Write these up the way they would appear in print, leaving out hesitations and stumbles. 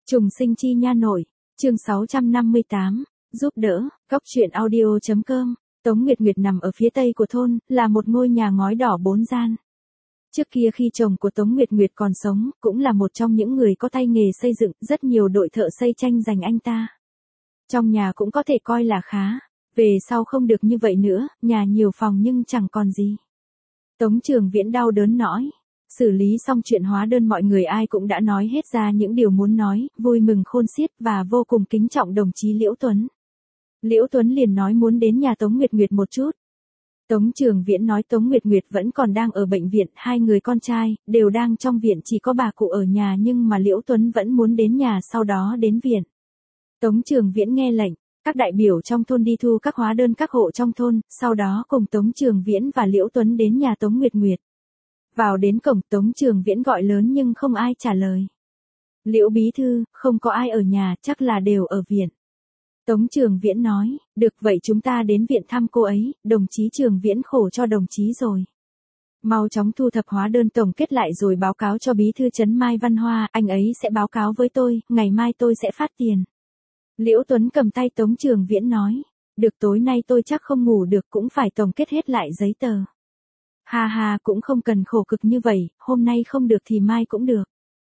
Trùng sinh chi nha nội, chương 658, giúp đỡ, góc truyện audio.com. Tống Nguyệt Nguyệt nằm ở phía tây của thôn, là một ngôi nhà ngói đỏ 4 gian. Trước kia khi chồng của Tống Nguyệt Nguyệt còn sống, cũng là một trong những người có tay nghề xây dựng, rất nhiều đội thợ xây tranh giành anh ta. Trong nhà cũng có thể coi là khá, về sau không được như vậy nữa, nhà nhiều phòng nhưng chẳng còn gì. Tống Trường Viễn đau đớn nói. Xử lý xong chuyện hóa đơn mọi người ai cũng đã nói hết ra những điều muốn nói, vui mừng khôn xiết và vô cùng kính trọng đồng chí Liễu Tuấn. Liễu Tuấn liền nói muốn đến nhà Tống Nguyệt Nguyệt một chút. Tống Trường Viễn nói Tống Nguyệt Nguyệt vẫn còn đang ở bệnh viện, hai người con trai, đều đang trong viện, chỉ có bà cụ ở nhà nhưng mà Liễu Tuấn vẫn muốn đến nhà sau đó đến viện. Tống Trường Viễn nghe lệnh, các đại biểu trong thôn đi thu các hóa đơn các hộ trong thôn, sau đó cùng Tống Trường Viễn và Liễu Tuấn đến nhà Tống Nguyệt Nguyệt. Vào đến cổng, Tống Trường Viễn gọi lớn nhưng không ai trả lời. Liễu bí thư, không có ai ở nhà, chắc là đều ở viện. Tống Trường Viễn nói, được vậy chúng ta đến viện thăm cô ấy, đồng chí Trường Viễn khổ cho đồng chí rồi. Mau chóng thu thập hóa đơn tổng kết lại rồi báo cáo cho bí thư trấn Mai Văn Hoa, anh ấy sẽ báo cáo với tôi, ngày mai tôi sẽ phát tiền. Liễu Tuấn cầm tay Tống Trường Viễn nói, được tối nay tôi chắc không ngủ được cũng phải tổng kết hết lại giấy tờ. Ha ha, cũng không cần khổ cực như vậy, hôm nay không được thì mai cũng được.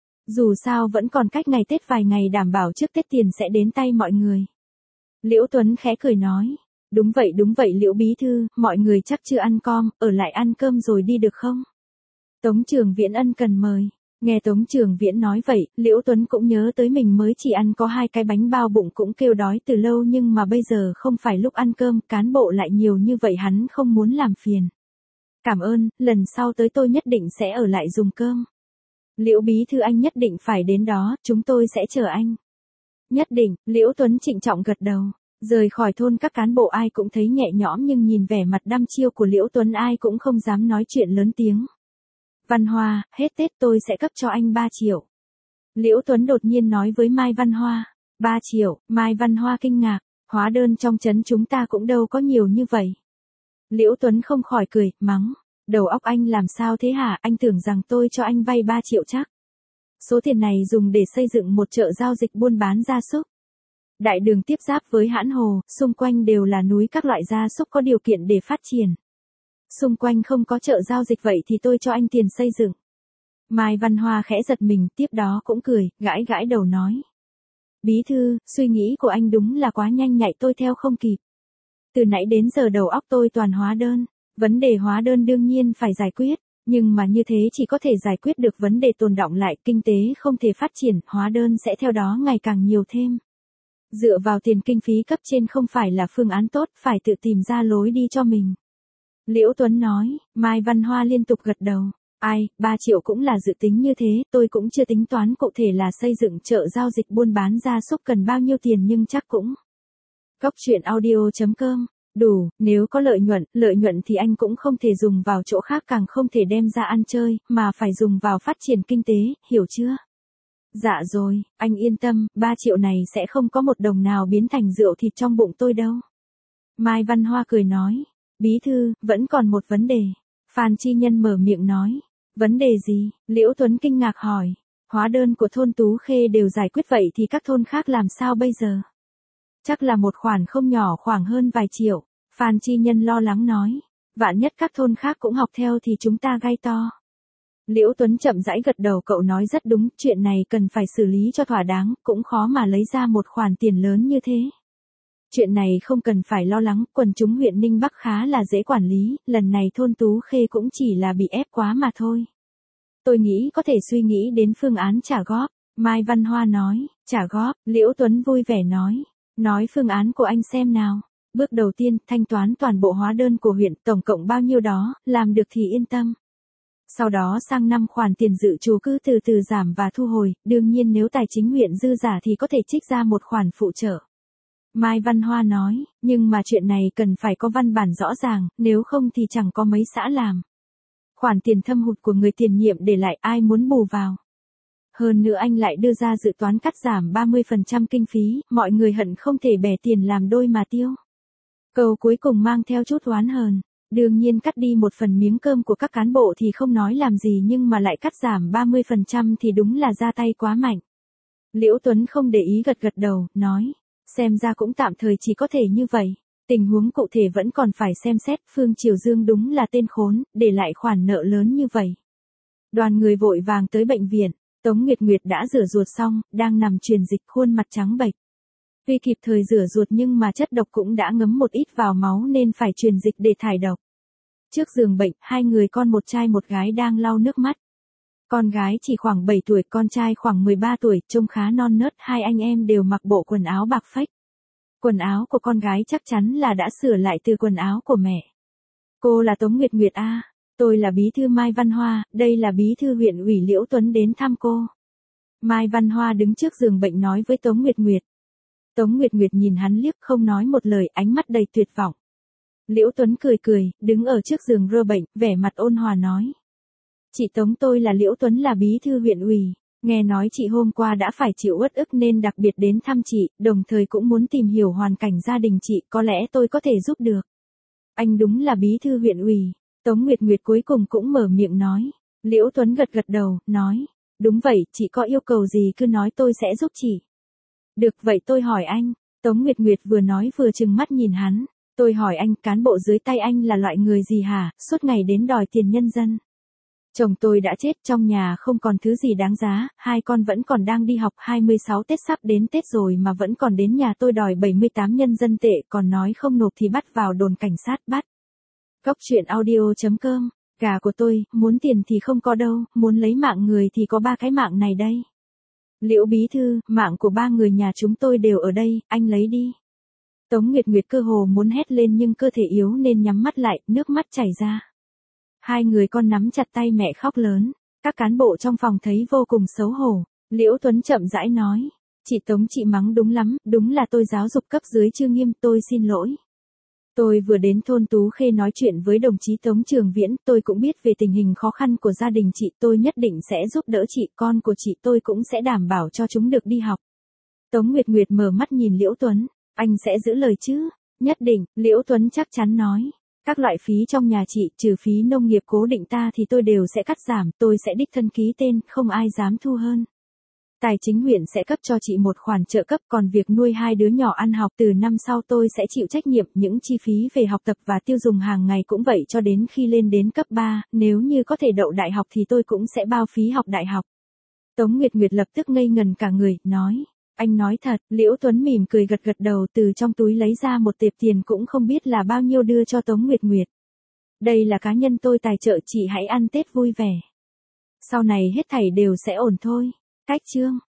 Dù sao vẫn còn cách ngày Tết vài ngày, đảm bảo trước Tết tiền sẽ đến tay mọi người. Liễu Tuấn khẽ cười nói, đúng vậy Liễu bí thư, mọi người chắc chưa ăn cơm, ở lại ăn cơm rồi đi được không? Tống Trường Viễn ân cần mời. Nghe Tống Trường Viễn nói vậy, Liễu Tuấn cũng nhớ tới mình mới chỉ ăn có 2 cái bánh bao, bụng cũng kêu đói từ lâu nhưng mà bây giờ không phải lúc ăn cơm, cán bộ lại nhiều như vậy hắn không muốn làm phiền. Cảm ơn, lần sau tới tôi nhất định sẽ ở lại dùng cơm. Liễu bí thư anh nhất định phải đến đó, chúng tôi sẽ chờ anh. Nhất định, Liễu Tuấn trịnh trọng gật đầu. Rời khỏi thôn các cán bộ ai cũng thấy nhẹ nhõm nhưng nhìn vẻ mặt đăm chiêu của Liễu Tuấn ai cũng không dám nói chuyện lớn tiếng. Văn Hoa, hết Tết tôi sẽ cấp cho anh 3 triệu. Liễu Tuấn đột nhiên nói với Mai Văn Hoa. 3 triệu, Mai Văn Hoa kinh ngạc, hóa đơn trong trấn chúng ta cũng đâu có nhiều như vậy. Liễu Tuấn không khỏi cười, mắng, đầu óc anh làm sao thế hả, anh tưởng rằng tôi cho anh vay 3 triệu chắc. Số tiền này dùng để xây dựng một chợ giao dịch buôn bán gia súc. Đại đường tiếp giáp với Hãn Hồ, xung quanh đều là núi các loại gia súc có điều kiện để phát triển. Xung quanh không có chợ giao dịch vậy thì tôi cho anh tiền xây dựng. Mai Văn Hoa khẽ giật mình, tiếp đó cũng cười, gãi gãi đầu nói. Bí thư, suy nghĩ của anh đúng là quá nhanh nhạy, tôi theo không kịp. Từ nãy đến giờ đầu óc tôi toàn hóa đơn. Vấn đề hóa đơn đương nhiên phải giải quyết, nhưng mà như thế chỉ có thể giải quyết được vấn đề tồn đọng lại, kinh tế không thể phát triển, hóa đơn sẽ theo đó ngày càng nhiều thêm. Dựa vào tiền kinh phí cấp trên không phải là phương án tốt, phải tự tìm ra lối đi cho mình. Liễu Tuấn nói, Mai Văn Hoa liên tục gật đầu. Ai, 3 triệu cũng là dự tính như thế, tôi cũng chưa tính toán cụ thể là xây dựng chợ giao dịch buôn bán gia súc cần bao nhiêu tiền nhưng chắc cũng. Góc truyện audio.com, đủ, nếu có lợi nhuận thì anh cũng không thể dùng vào chỗ khác, càng không thể đem ra ăn chơi, mà phải dùng vào phát triển kinh tế, hiểu chưa? Dạ rồi, anh yên tâm, 3 triệu này sẽ không có một đồng nào biến thành rượu thịt trong bụng tôi đâu. Mai Văn Hoa cười nói, bí thư, vẫn còn một vấn đề. Phan Chi Nhân mở miệng nói, vấn đề gì? Liễu Tuấn kinh ngạc hỏi, hóa đơn của thôn Tú Khê đều giải quyết vậy thì các thôn khác làm sao bây giờ? Chắc là một khoản không nhỏ, khoảng hơn vài triệu. Phan Chi Nhân lo lắng nói, vạn nhất các thôn khác cũng học theo thì chúng ta gai to. Liễu Tuấn chậm rãi gật đầu, cậu nói rất đúng, chuyện này cần phải xử lý cho thỏa đáng, cũng khó mà lấy ra một khoản tiền lớn như thế. Chuyện này không cần phải lo lắng, quần chúng huyện Ninh Bắc khá là dễ quản lý, lần này thôn Tú Khê cũng chỉ là bị ép quá mà thôi. Tôi nghĩ có thể suy nghĩ đến phương án trả góp. Mai Văn Hoa nói, trả góp, Liễu Tuấn vui vẻ nói phương án của anh xem nào. Bước đầu tiên, thanh toán toàn bộ hóa đơn của huyện, tổng cộng bao nhiêu đó, làm được thì yên tâm. Sau đó sang năm khoản tiền dự trù cứ từ từ giảm và thu hồi, đương nhiên nếu tài chính huyện dư giả thì có thể trích ra một khoản phụ trợ. Mai Văn Hoa nói, nhưng mà chuyện này cần phải có văn bản rõ ràng, nếu không thì chẳng có mấy xã làm. Khoản tiền thâm hụt của người tiền nhiệm để lại ai muốn bù vào. Hơn nữa anh lại đưa ra dự toán cắt giảm 30% kinh phí, mọi người hận không thể bẻ tiền làm đôi mà tiêu. Câu cuối cùng mang theo chút oán hờn. Đương nhiên cắt đi một phần miếng cơm của các cán bộ thì không nói làm gì nhưng mà lại cắt giảm 30% thì đúng là ra tay quá mạnh. Liễu Tuấn không để ý gật gật đầu, nói. Xem ra cũng tạm thời chỉ có thể như vậy. Tình huống cụ thể vẫn còn phải xem xét. Phương Triều Dương đúng là tên khốn, để lại khoản nợ lớn như vậy. Đoàn người vội vàng tới bệnh viện. Tống Nguyệt Nguyệt đã rửa ruột xong, đang nằm truyền dịch, khuôn mặt trắng bệch. Tuy kịp thời rửa ruột nhưng mà chất độc cũng đã ngấm một ít vào máu nên phải truyền dịch để thải độc. Trước giường bệnh, hai người con một trai một gái đang lau nước mắt. Con gái chỉ khoảng 7 tuổi, con trai khoảng 13 tuổi, trông khá non nớt, hai anh em đều mặc bộ quần áo bạc phách. Quần áo của con gái chắc chắn là đã sửa lại từ quần áo của mẹ. Cô là Tống Nguyệt Nguyệt à? Tôi là bí thư Mai Văn Hoa, đây là bí thư huyện ủy Liễu Tuấn đến thăm cô. Mai Văn Hoa đứng trước giường bệnh nói với Tống Nguyệt Nguyệt. Tống Nguyệt Nguyệt nhìn hắn liếc không nói một lời, ánh mắt đầy tuyệt vọng. Liễu Tuấn cười cười, đứng ở trước giường rơ bệnh, vẻ mặt ôn hòa nói. Chị Tống, tôi là Liễu Tuấn, là bí thư huyện ủy. Nghe nói chị hôm qua đã phải chịu uất ức nên đặc biệt đến thăm chị, đồng thời cũng muốn tìm hiểu hoàn cảnh gia đình chị, có lẽ tôi có thể giúp được. Anh đúng là bí thư huyện ủy. Tống Nguyệt Nguyệt cuối cùng cũng mở miệng nói. Liễu Tuấn gật gật đầu, nói. Đúng vậy, chị có yêu cầu gì cứ nói tôi sẽ giúp chị. Được vậy tôi hỏi anh. Tống Nguyệt Nguyệt vừa nói vừa trừng mắt nhìn hắn. Tôi hỏi anh, cán bộ dưới tay anh là loại người gì hả, suốt ngày đến đòi tiền nhân dân. Chồng tôi đã chết, trong nhà không còn thứ gì đáng giá, hai con vẫn còn đang đi học, 26 Tết sắp đến Tết rồi mà vẫn còn đến nhà tôi đòi 78 nhân dân tệ, còn nói không nộp thì bắt vào đồn cảnh sát bắt. Cóc truyện audio.com, gà của tôi, muốn tiền thì không có đâu, muốn lấy mạng người thì có 3 cái mạng này đây. Liễu bí thư, mạng của 3 người nhà chúng tôi đều ở đây, anh lấy đi. Tống Nguyệt Nguyệt cơ hồ muốn hét lên nhưng cơ thể yếu nên nhắm mắt lại, nước mắt chảy ra. Hai người con nắm chặt tay mẹ khóc lớn, các cán bộ trong phòng thấy vô cùng xấu hổ. Liễu Tuấn chậm rãi nói, chị Tống chị mắng đúng lắm, đúng là tôi giáo dục cấp dưới chưa nghiêm, tôi xin lỗi. Tôi vừa đến thôn Tú Khê nói chuyện với đồng chí Tống Trường Viễn, tôi cũng biết về tình hình khó khăn của gia đình chị, tôi nhất định sẽ giúp đỡ chị, con của chị tôi cũng sẽ đảm bảo cho chúng được đi học. Tống Nguyệt Nguyệt mở mắt nhìn Liễu Tuấn, anh sẽ giữ lời chứ? Nhất định, Liễu Tuấn chắc chắn nói. Các loại phí trong nhà chị, trừ phí nông nghiệp cố định ta thì tôi đều sẽ cắt giảm, tôi sẽ đích thân ký tên, không ai dám thu hơn. Tài chính huyện sẽ cấp cho chị một khoản trợ cấp, còn việc nuôi 2 đứa nhỏ ăn học từ năm sau tôi sẽ chịu trách nhiệm, những chi phí về học tập và tiêu dùng hàng ngày cũng vậy cho đến khi lên đến cấp 3, nếu như có thể đậu đại học thì tôi cũng sẽ bao phí học đại học. Tống Nguyệt Nguyệt lập tức ngây ngần cả người, nói. Anh nói thật, Liễu Tuấn mỉm cười gật gật đầu, từ trong túi lấy ra một tệp tiền cũng không biết là bao nhiêu đưa cho Tống Nguyệt Nguyệt. Đây là cá nhân tôi tài trợ, chị hãy ăn Tết vui vẻ. Sau này hết thảy đều sẽ ổn thôi. Cách chương.